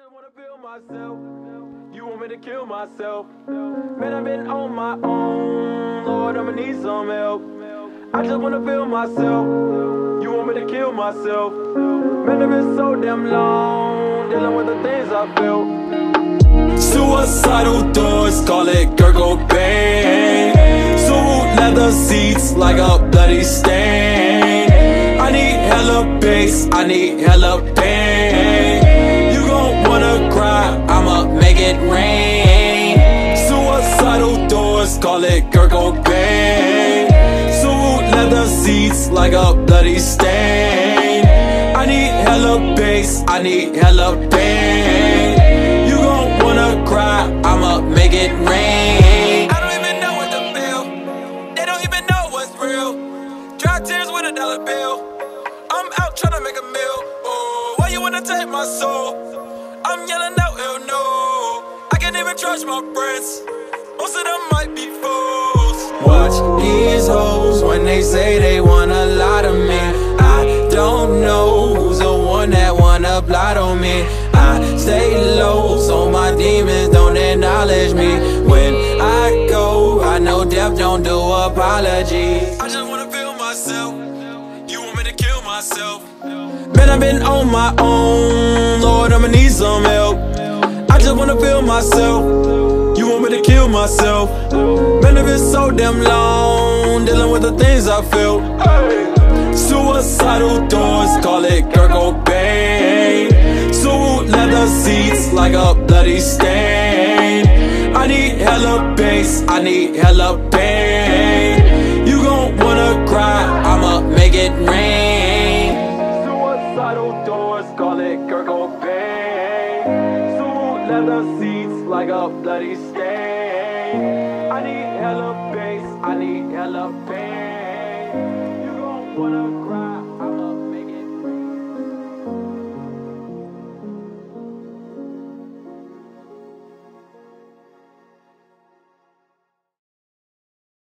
just wanna feel myself. You want me to kill myself? Man, I've been on my own. Lord, I'ma need some help. I just wanna feel myself. You want me to kill myself? Man, I've been so damn long dealing with the things I felt. Suicidal thoughts, call it Kurt Cobain. Suit leather seats like a bloody stain. I need hella bass, I need hella pain. You gon' wanna cry, I'ma make it rain. Suicidal thoughts, call it Kurt Cobain. Suit leather seats like a bloody stain. I need hella bass, I need hella pain. You gon' wanna cry, I'ma make it rain. I don't even know what to feel. They don't even know what's real. Dry tears with $1 bill. I'm out tryna make a meal. Oh, why you wanna take my soul? I'm yelling out, hell no. I can't even trust my friends. Most of them might be fools. Watch these hoes when they say they wanna lie to me. I don't know who's the one that wanna plot on me. I stay low so my demons don't acknowledge me. When I go, I know death don't do apologies. I just wanna feel myself. You want me to kill myself? Man, I've been on my own. Lord, I'ma need some help. I just wanna feel myself. You want me to kill myself? Man, I've been so damn long dealing with the things I felt. Suicidal thoughts, call it Kurt Cobain. Suit leather seats like a bloody stain. I need hella bass, I need hella pain. You gon' wanna cry, I'ma make it rain. Suicidal thoughts, call it Kurt Cobain. Suit leather seats like a bloody stain. I need hella bass, I need hella pain. You gon' wanna cry.